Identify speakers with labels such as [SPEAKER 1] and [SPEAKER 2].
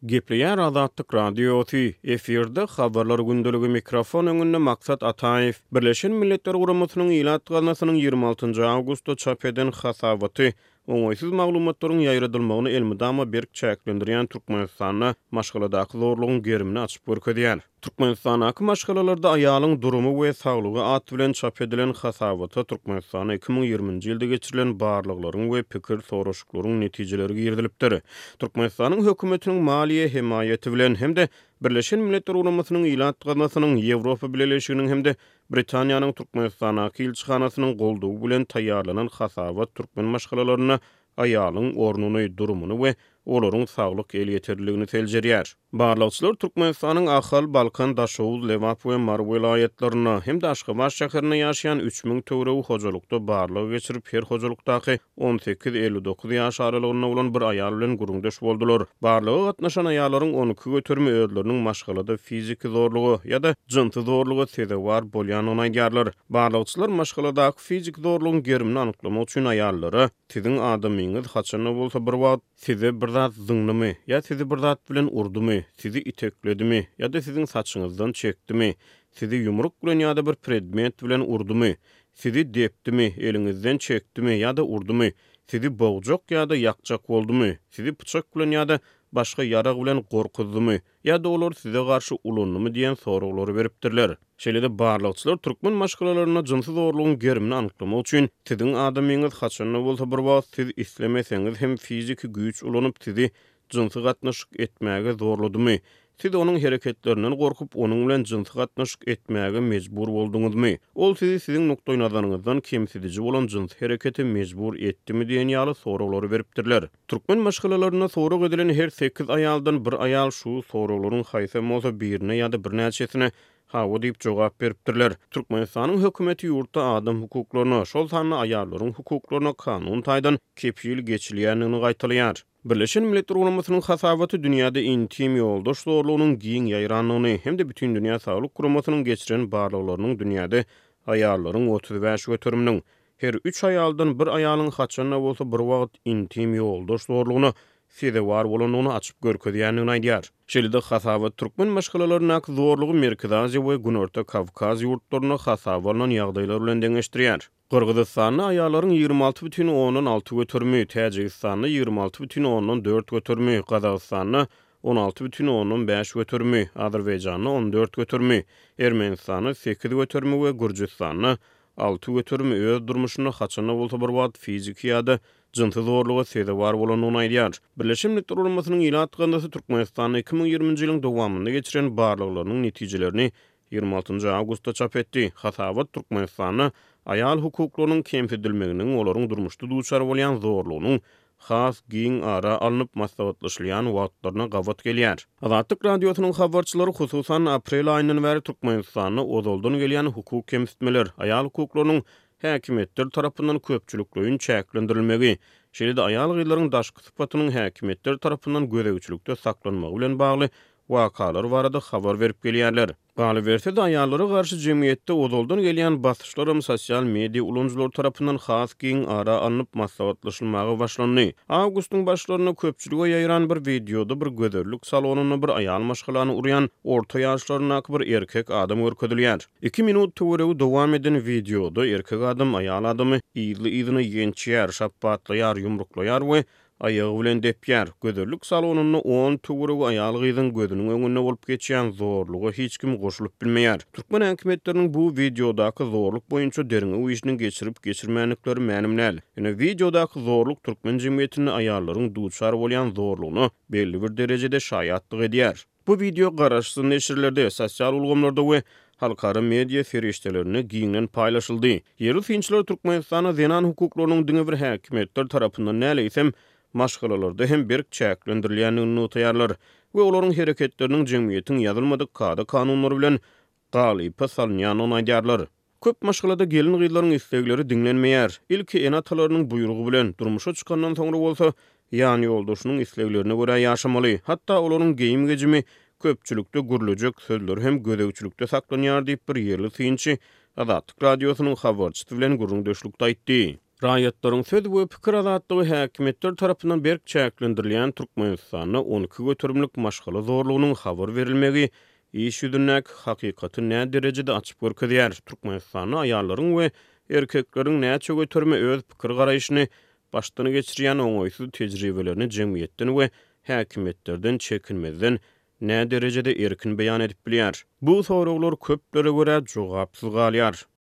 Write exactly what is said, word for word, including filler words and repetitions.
[SPEAKER 1] Gepleýär Azatlyk radiosi efirde habarlar gündöligi mikrofon öňünde Maksat Ataýew Birleşen Milletler Guramasynyň ýylat ganasynyň ýygrima altynjy awgustda çap eden hasabaty oňaýsyz maglumatlaryň ýaýradylmagyny elmydama berk çäklendirýän Türkmenistana maşgaladaky zorlugyň gerimini açyp görkezýär. Türkmenistanaky maşgalalarda aýalyň durumy we saglygy at bilen çap edilen hasabaty Türkmenistana iki ming ýygrymynjy ýylda geçirilen barlyklaryň we pikir soraşyklaryň netijeleri girdilipdir. Türkmenistanyň hökümetiniň maliýe himayeti bilen hemde Birleşen Milletler Guramasynyň ýylat ganasynyň Ýewropa Birleşiginiň hemde Britaniýanyň Türkmenistanaky elçixanasynyň goldugy bilen taýýarlanan hasabat türkmen maşgalalaryna aýalyň ornuny, durumunu we olaryň saglyk el ýeterliligini seljerýär. Barlykçylar Türkmenistanyň Ahal, Balkan, Daşowuz, Lewap we Mar vilayetlerine hem de Aşgabat şäherine ýaşaýan üç ming töwerew hojalykda barlygy geçirip her hojalykdaky on sekiz elli dokuz ýaş aralygyna bolan bir aýal bilen gurundaş boldular. Barlygy gatnaşan aýallaryň on iki götürme öýleriniň maşgalada fiziki zorlugy ýa-da jynty zorlugy sebäwar bolýanyny aýdýarlar. Barlykçylar maşgaladaky fizik zorlugyň gerimini anyklamak üçin aýallary "Siziň adamyňyz haçan bolsa bir wagt size bir zat zyňdymy ýa sizi bir zat bilen urdumy, sizi itekledimi ýa-da siziň saçyňyzdan çekdimi, sizi ýumruk bilen ýa-da bir predmet bilen urdumy, sizi depdimi, eliňizden çekdimi ýa-da urdumy, sizi bowjak ýa-da ýakjak boldumy, sizi pyçak bilen ýa-da başga ýarag bilen gorkuzdumy ýa-da olar size garşy ulandymy diýen soraglary beripdirler. Şeýle-de barlykçylar türkmen maşgalalaryna jynsy zorlugyň gerimini anyklamak üçin "Siziň adamyňyz haçan bolsa bir wagt siz islemeseňiz hem fiziki güýç ulanyp sizi jynsy gatnaşyk etmäge zorladymy? Siz onuň hereketlerinden gorkup onuň bilen jynsy gatnaşyk etmäge mejbur bolduňyzmy? Ol sizi siziň nokta nazarynızdan kemsidiji bolan jynsy hereketi mejbur etdimi?" diýen ýaly soraglary beripdirler. Türkmen maşgalalaryna sorag edilen her sekiz aýaldan bir aýal şu soraglaryň haýsy bolsa birine ýa-da birnäçesine hawa diýip jogap beripdirler. Türkmenistanyň hökümeti ýurtda adam hukuklaryna, şol sanly aýallaryň hukuklaryna kanun taýdan kepil geçilýänini gaýtalýar. Birleşen Milletler Guramasynyň hasabaty dünýäde intim ýoldaş zorlugynyň giň ýaýranlygyny hem de bütün dünýä saglyk guramasynyň geçiren barlyklarynyň dünýäde aýallaryň otuz beş götürmüniň her üç aýaldan bir aýalyň haçan bolsa bir wagt intim ýoldaş zorlugyny sebäwar bolanyny açyp görkezýänini aýdýar. Şeýle-de hasabat türkmen maşgalalaryna zorlugy Merkezi Aziýa we Günorta Kavkaz ýurtlaryna hasabalanan ýagdaýlar bilen deňeşdirýär. Kırgızstanyň aýallaryň ýygrima alty бүтүn onuň alty götürmi, Täjikistanyň ýygrima alty бүтүn onuň dört götürmi, Gazagstanyň on alty бүтүn onuň beş götürmi, Azerbaýjanyň on dört götürmi, Ermenistanyň sekiz götürmi we Gürjistanyň alty götürmi öz durmuşyny haçan bolsa bir wagt fiziki ýa-da jynty zorlugy sebäwar bolanyny aýdýar. Birleşen Milletler Guramasynyň ýylat ganasy Türkmenistanyň iki ming ýygrymynjy ýylyň dowamynda geçiren barlyklarynyň netijelerini ýygrima altynjy awgustda çap etdi. Hasabat Türkmenistanyň aýal hukuklarynyň kemsidilmeginiň olaryň durmuşda duçar bolýan zorlugynyň has giň ara alınıp maslahatlaşylýan wagtlaryna gawat gelýär. Azatlyk radiosynyň habarçylary hususan aprel aýynyň bäri Türkmenistanyň ozaldan gelýän hukuk kemsitmeler, aýal hukuklarynyň häkimetler tarapyndan köpçülikliğin çäklendirilmegi, şeýle-de aýal gyýlaryň daşky sypatynyň häkimetler tarapyndan göregçilikde saklanmagy bilen bagly wakalar barada habar berip gelýärler. Galy berse-de aýallary garşy jemgyýetde ozaldan gelýän basyşlar sosial media ulanjylar tarapyndan has giň ara alınıp maslahatlaşylmagy başlandy. Awgustyň başlaryna köpçüligi ýaýran bir videoda bir göderlik salonuny bir aýal maşgalany urýan orta ýaşlarynaky bir erkek adam görkezilýär. iki minut töwerew dowam eden videoda erkek adam aýal adamy ýyly-ýylyny ýençýär, şapatlaýar, ýumruklaýar we aýagy bilen depýär. Göderlik salonuny on töwerew aýal gyzyň gözüniň öňünde bolup geçýän zorlugy hiç kim goşulyp bilmeýär. Türkmen häkimetleriniň bu videodaky zorluk boýunça derine uýuşyny geçirip geçirmänlikleri mänim-näl. Ýene videodaky zorluk türkmen jemgyýetini aýallaryň duçar bolýan zorlugyny belli bir derejede şaýatlyk edýär. Bu video garaşsyz neşirlerde, sosial ulgamlarda we halkara media feriştelerini giňden paýlaşyldy. Ýerli finçler Türkmenistana zenan hukuklarynyň diňe bir häkimetler tarapyndan näleýsem maşgalalarda hem berk çäklendirilýänini notaýarlar we olaryň hereketleriniň jemgyýetiň ýazylmadyk kada kanunlary bilen galypa salynýanyny aýdýarlar. Köp maşgalada gelin gyýlaryň islegleri diňlenmeýär. Ilki enatalarynyň buýrugy bilen durmuşa çykandan soňra bolsa, ýani ýoldaşynyň isleglerine görä ýaşamaly. Hatda olaryň geyim gejimi köpçülükde gürlejek sözler hem gödegçilikde saklanýar diýip bir ýerli synçy Azatlyk radiosynyň habarçysy bilen gurrundaşlykda aýtdy. Raýatlaryň söz we pikir azatlygy häkimetler tarapyndan berk çäklendirilýän Türkmenistanyna on iki götürümlik maşgala zorlugynyň habar berilmegi iş ýüzündäki hakykaty nä derejede açyp görkezýär. Türkmenistanyň aýallaryň we erkekleriň näçe götürme öz pikir garaýyşyny başdan geçirýän oňoýsuz tejribelerini jemgyýetden we häkimetlerden çekinmezden nä derejede erkin beýan edip bilýär. Bu soraglar köplere görä jogapsyz galýar.